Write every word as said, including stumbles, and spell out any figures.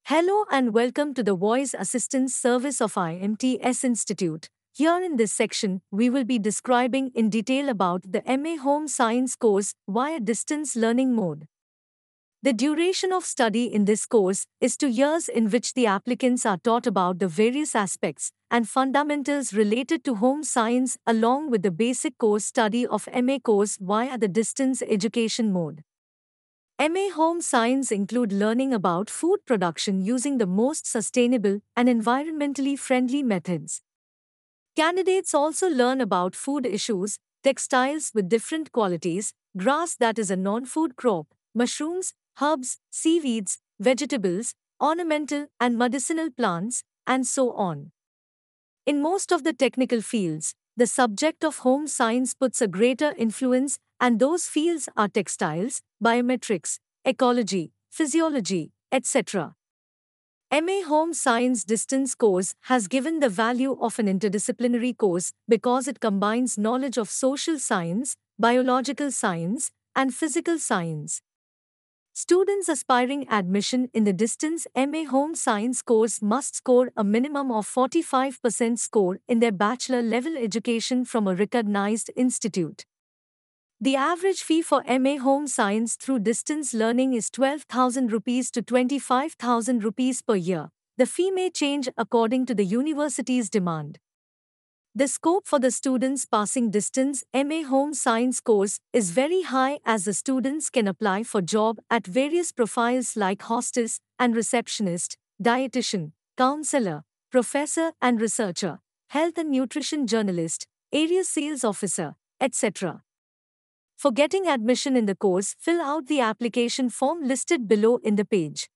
Hello and welcome to the Voice Assistance Service of I M T S Institute. Here in this section, we will be describing in detail about the M A Home Science course via distance learning mode. The duration of study in this course is two years in which the applicants are taught about the various aspects and fundamentals related to home science along with the basic course study of M A course via the distance education mode. M A Home Science include learning about food production using the most sustainable and environmentally friendly methods. Candidates also learn about food issues, textiles with different qualities, grass that is a non-food crop, mushrooms, herbs, seaweeds, vegetables, ornamental and medicinal plants, and so on. In most of the technical fields, the subject of home science puts a greater influence, and those fields are textiles, biometrics, ecology, physiology, et cetera. M A Home Science Distance course has given the value of an interdisciplinary course because it combines knowledge of social science, biological science, and physical science. Students aspiring admission in the distance M A Home Science course must score a minimum of forty-five percent score in their bachelor level education from a recognized institute. The average fee for M A Home Science through distance learning is twelve thousand rupees to twenty-five thousand rupees per year. The fee may change according to the university's demand. The scope for the students passing distance M A Home Science course is very high as the students can apply for job at various profiles like hostess and receptionist, dietitian, counselor, professor and researcher, health and nutrition journalist, area sales officer, et cetera. For getting admission in the course, fill out the application form listed below in the page.